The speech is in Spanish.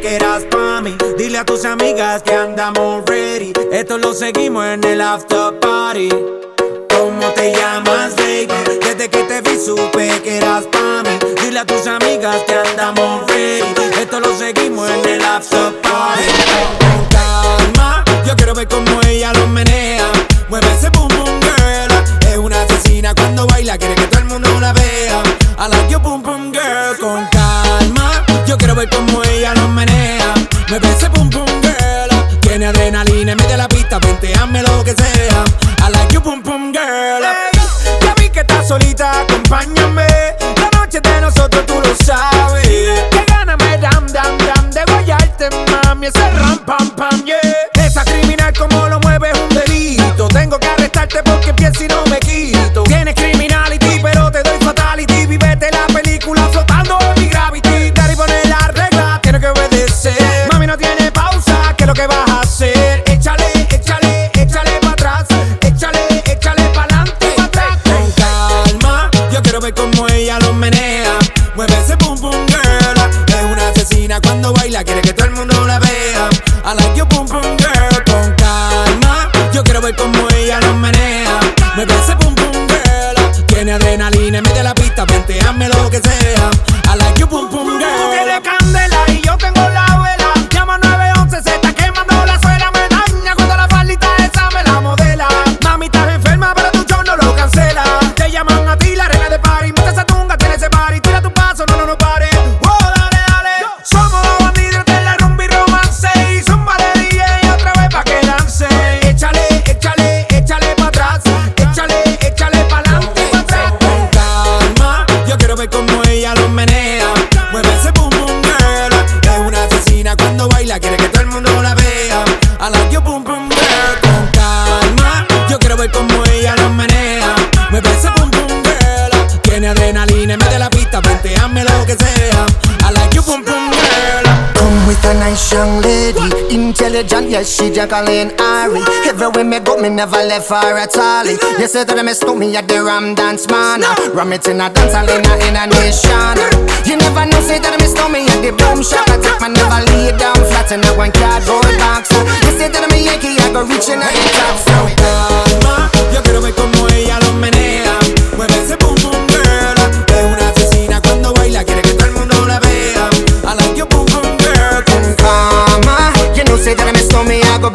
que eras pa' mí. Dile a tus amigas que andamos ready. Esto lo seguimos en el after party. ¿Cómo te llamas, baby? Desde que te vi supe que eras pa' mí. Dile a tus amigas que andamos ready. Esto lo seguimos en el after party. Con calma, yo quiero ver cómo ella lo menea. Mueve ese boom boom girl. Es una asesina cuando baila, quiere que todo el mundo la vea. I like your boom boom girl. Con calma, yo quiero ver cómo ella lo menea. Mueve ese boom boom girl. Tiene adrenalina, mete la pista, vente, hazme lo que sea. I like your boom boom girl. Hey, ya vi que estás solita, acompáñame. La noche de nosotros tú lo sabes. Que gana me dam de guayarte, mami. Ese ram pam pam, yeah. Esa criminal como lo mueve es un delito. Tengo que arrestarte porque pienso y no me quito. Tienes criminality, pero te doy fatality. Vivete la película flotando en mi gravity. Daddy pone la regla, tiene que obedecer. Mami no tiene pausa, ¿qué es lo que vas a hacer? Échale, échale, échale pa' atrás. Échale, échale pa'lante y pa' atrás. Con calma, yo quiero ver cómo ella lo menea. Mueve ese boom boom girl. Es una asesina cuando baila, quiere que todo el mundo la vea. I like your boom boom girl. Con calma, yo quiero ver cómo ella lo menea. Mueve ese boom boom girl. Tiene adrenalina, mete la pista, vente, hazme lo que sea. I like your boom boom girl. Tú tienes candela y yo tengo la vela. Llama 911, se está quemando la suela. Me daña cuando la faldita esa me la modela. Mami, estás enferma, pero tu show no lo cancela. Te llaman a ti, la reina de party. Mete esa tunga, tiene ese party. Tira tu paso, no pare. Oh, dale, dale. Somos los bandidos de la rumba y romance. Y zumba de DJ otra vez pa' que lance. Échale, échale, échale pa' atrás. Échale, échale pa'lante y pa' atrás. Con calma, yo quiero ver cómo ella lo menea. Mueve ese boom boom girl. Es una asesina cuando baila, quiere que todo el mundo la vea. I like your boom boom girl. Con calma, yo quiero ver cómo ella lo menea. Mueve ese boom boom girl. Tiene adrenalina, mete la pista, vente, hazme lo que sea. I like your boom boom girl. Come with a nice young lady, intelligent, yes, she Jacqueline Ari. Everywhere me go, me never left her at all. You say that me stole me at the Ram Dance Man. Ram it in a dance hall in a nation. You never know, say that me stole me at the Boom Shop. I take my never lay down flat in a one cardboard box. You say that me Yankee, I go reaching at the top. So calma, yo quiero ver cómo ella lo menea. Mueve ese boom boom girl. Es una asesina cuando baila, quiere que todo el mundo la vea. I like your boom boom girl. calma, you know say that me stole me, I go